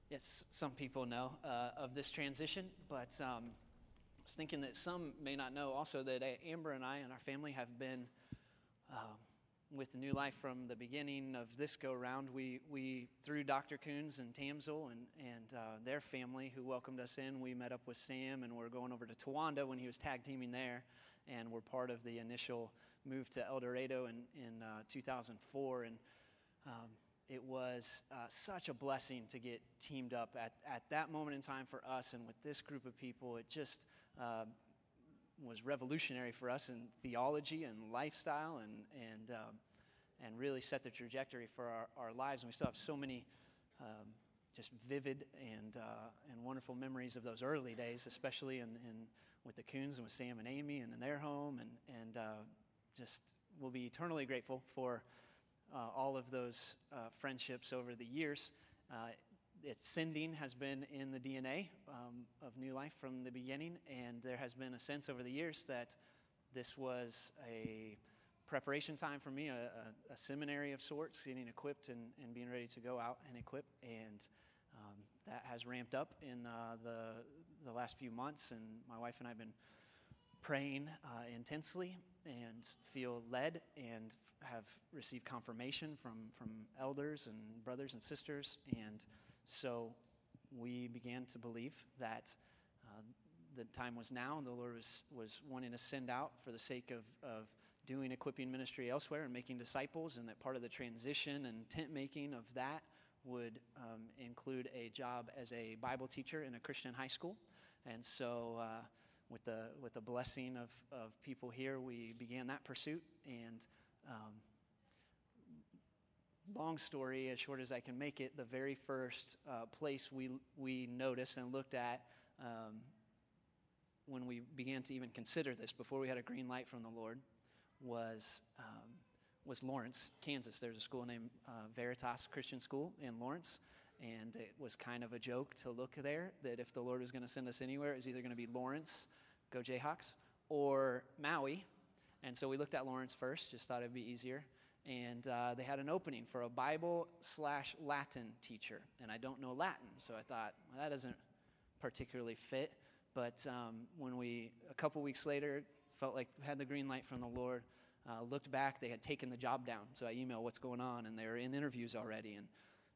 Yes, some people know of this transition, but I was thinking that some may not know also that Amber and I and our family have been with New Life from the beginning of this go-round. We through Dr. Coons and Tamsel and their family who welcomed us in, we met up with Sam, and we're going over to Towanda when he was tag teaming there, and we're part of the initial move to El Dorado in 2004, and it was such a blessing to get teamed up at that moment in time for us, and with this group of people. It just was revolutionary for us in theology and lifestyle, and really set the trajectory for our lives. And we still have so many just vivid and wonderful memories of those early days, especially in with the Coons and with Sam and Amy and in their home, and just we'll be eternally grateful for all of those friendships over the years. Its sending has been in the DNA of New Life from the beginning, and there has been a sense over the years that this was a preparation time for me, a seminary of sorts, getting equipped and being ready to go out and equip, and that has ramped up in the last few months, and my wife and I have been praying intensely and feel led and have received confirmation from elders and brothers and sisters, and so we began to believe that the time was now, and the Lord was wanting to send out for the sake of doing equipping ministry elsewhere and making disciples, and that part of the transition and tent making of that would include a job as a Bible teacher in a Christian high school. And so with the blessing of people here, we began that pursuit, and long story as short as I can make it, the very first place we noticed and looked at when we began to even consider this, before we had a green light from the Lord, was Lawrence, Kansas. There's a school named Veritas Christian School in Lawrence, and it was kind of a joke to look there, that if the Lord was going to send us anywhere, it was either going to be Lawrence, go Jayhawks, or Maui. And so we looked at Lawrence first, just thought it'd be easier. And they had an opening for a Bible/Latin teacher, and I don't know Latin, so I thought, well, that doesn't particularly fit. But when a couple weeks later, felt like we had the green light from the Lord, looked back, they had taken the job down. So I emailed what's going on, and they were in interviews already. And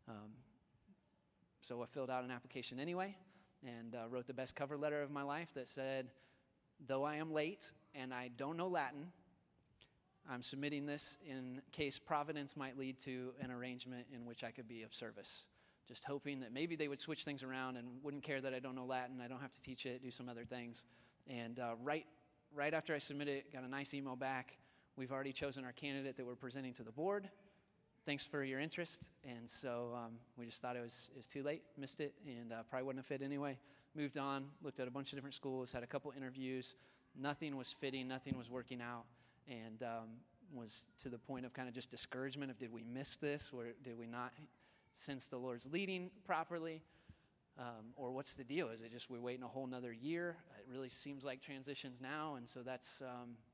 so I filled out an application anyway, and wrote the best cover letter of my life that said, though I am late and I don't know Latin, I'm submitting this in case providence might lead to an arrangement in which I could be of service. Just hoping that maybe they would switch things around and wouldn't care that I don't know Latin, I don't have to teach it, do some other things. And right after I submitted it, got a nice email back. We've already chosen our candidate that we're presenting to the board. Thanks for your interest. And so we just thought it was too late, missed it, and probably wouldn't have fit anyway. Moved on, looked at a bunch of different schools, had a couple interviews. Nothing was fitting, nothing was working out, and was to the point of kind of just discouragement of, did we miss this, or did we not sense the Lord's leading properly, or what's the deal? Is it just we're waiting a whole nother year? It really seems like transitions now, and so that's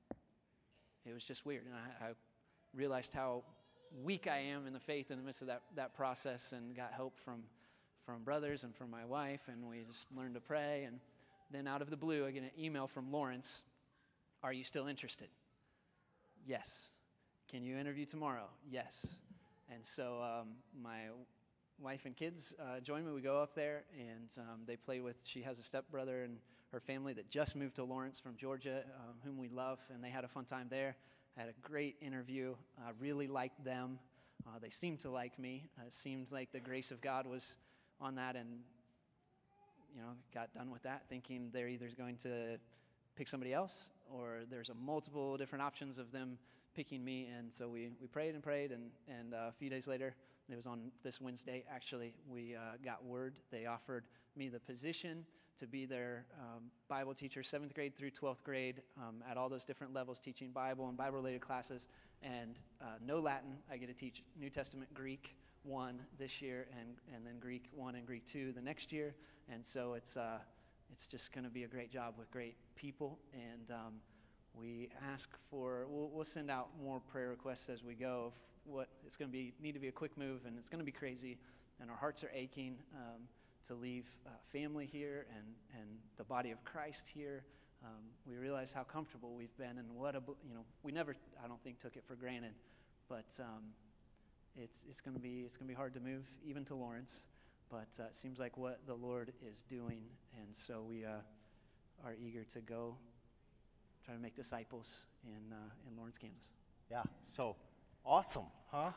it was just weird. And I realized how weak I am in the faith in the midst of that process, and got hope from brothers and from my wife, and we just learned to pray. And then out of the blue, I get an email from Lawrence. Are you still interested? Yes. Can you interview tomorrow? Yes. And so my wife and kids join me. We go up there, and they play with, she has a stepbrother and her family that just moved to Lawrence from Georgia, whom we love, and they had a fun time there. I had a great interview. I really liked them. They seemed to like me. It seemed like the grace of God was on that, and got done with that thinking they're either going to pick somebody else, or there's a multiple different options of them picking me. And so we prayed and prayed, and a few days later, it was on this Wednesday, actually, we got word. They offered me the position to be their Bible teacher, 7th grade through 12th grade, at all those different levels, teaching Bible and Bible-related classes, and no Latin. I get to teach New Testament Greek 1 this year, and then Greek 1 and Greek 2 the next year. And so it's just going to be a great job with great people, and we ask for, we'll send out more prayer requests as we go of what it's going to be, need to be a quick move, and it's going to be crazy, and our hearts are aching to leave family here and the body of Christ here. We realize how comfortable we've been, and we never, I don't think, took it for granted. But it's going to be hard to move even to Lawrence. But it seems like what the Lord is doing, and so we are eager to go try to make disciples in Lawrence, Kansas. Yeah, so awesome, huh?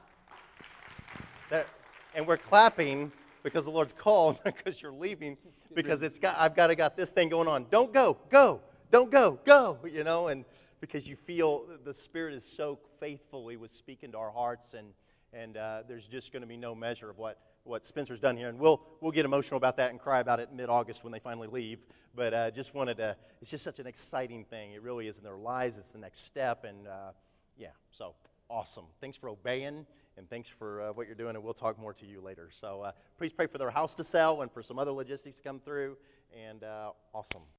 And we're clapping because the Lord's called, because you're leaving, because I've got this thing going on. Don't go, don't go, and because you feel the Spirit is so faithfully was speaking to our hearts, and there's just going to be no measure of what Spencer's done here, and we'll get emotional about that and cry about it in mid-August when they finally leave. But just wanted to. It's just such an exciting thing. It really is in their lives. It's the next step, and so awesome. Thanks for obeying, and thanks for what you're doing. And we'll talk more to you later. So please pray for their house to sell and for some other logistics to come through. And awesome.